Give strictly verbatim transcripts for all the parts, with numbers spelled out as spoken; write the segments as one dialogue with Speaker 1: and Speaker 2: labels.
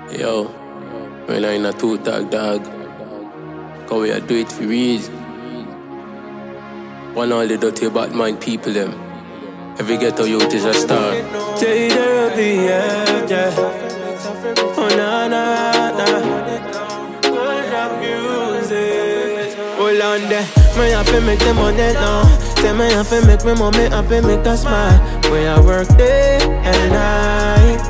Speaker 1: Yo, when I in a two tag dog, cause we a do it for real. One all the dirty bad mind people them. Every ghetto youth is a star.
Speaker 2: Take the rugby, yeah, yeah. Oh na na na. Good rap music. Hold on there, me have to make the money now. Say me have to make me mommy happy, make her smile. We I work day and night.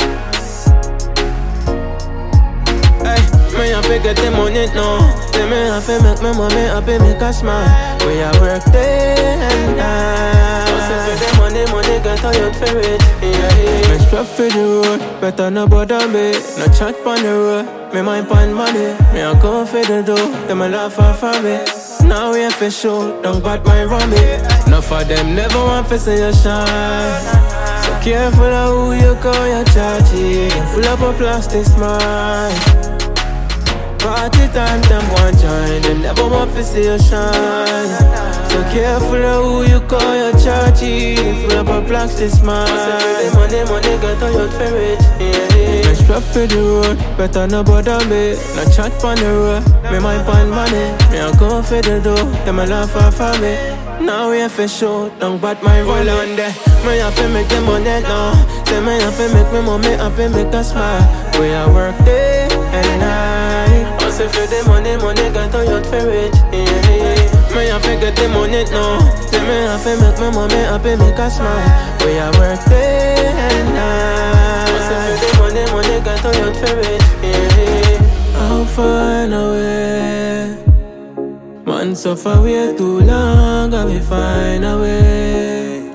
Speaker 2: Me have to get the money now. Say me have to make my mommy happy, make her smile. We a work day and night. So for the money, money get all your favorite. Yeah, yeah. Me strap for the road, better no bother me. No chat on the road, me mind pan money. Me a go for the dough, them a laugh off of me. Now we have to show, don't bad mind from me. Enough of them never want to see you shine. So careful of who you call your chargy. Full up of plastic smile. Party time, them want join. Them never want to see you shine. So careful of who you call your chargy. Full up of plastic smile. So money, money, get all your favorite. Yeah, yeah. Me strap for the road, better no bother me. No chat on the road, me mind pan money. Me a go for the dough, them a laugh off of me. Now we have to show, don't bat my roll on there. Me have to make the money now. Say me have to make me mommy happy, make her smile. We a work day and night. Also for the money, money got all your favorite. Yeah, yeah. Me have to get the money now. Say me have to make me mommy happy, make her smile. We a work day and night. Also for the money, money got all your favorite. Yeah, yeah. I'll find a way. Man suffer way too long, and we find a way.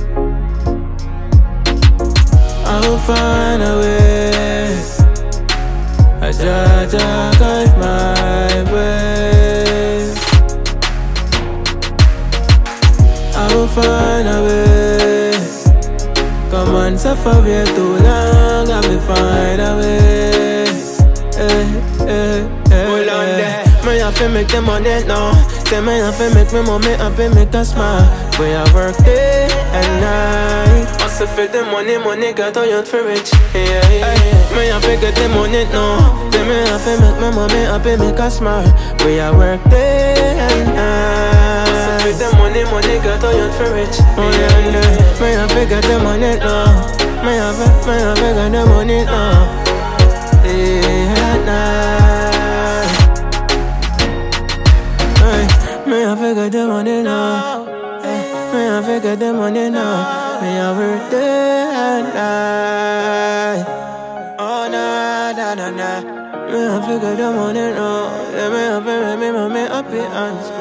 Speaker 2: I'll find a way. I just guide my way. I'll find a way. Come on, suffer way too long, and we find a way. Eh, eh, eh, hold on there. Me have to make the money now. Say me have to make me mommy happy, make her smile. We a work day and night. Also for the money, money got all your for rich. Yeah, yeah, yeah. Me have to get the money now. Say me have to make me mommy happy, make her smile. We a work day and night. Also for the money, money got all your for rich. Oh yeah, yeah. Me have to get the money now. Me have to, me have to get the money now. Yeah, night. Me a figure the money now. Me a figure the money now. Me a work day and night. Oh na na na na. Me a figure the money now. Me a figure me mommy happy and smile.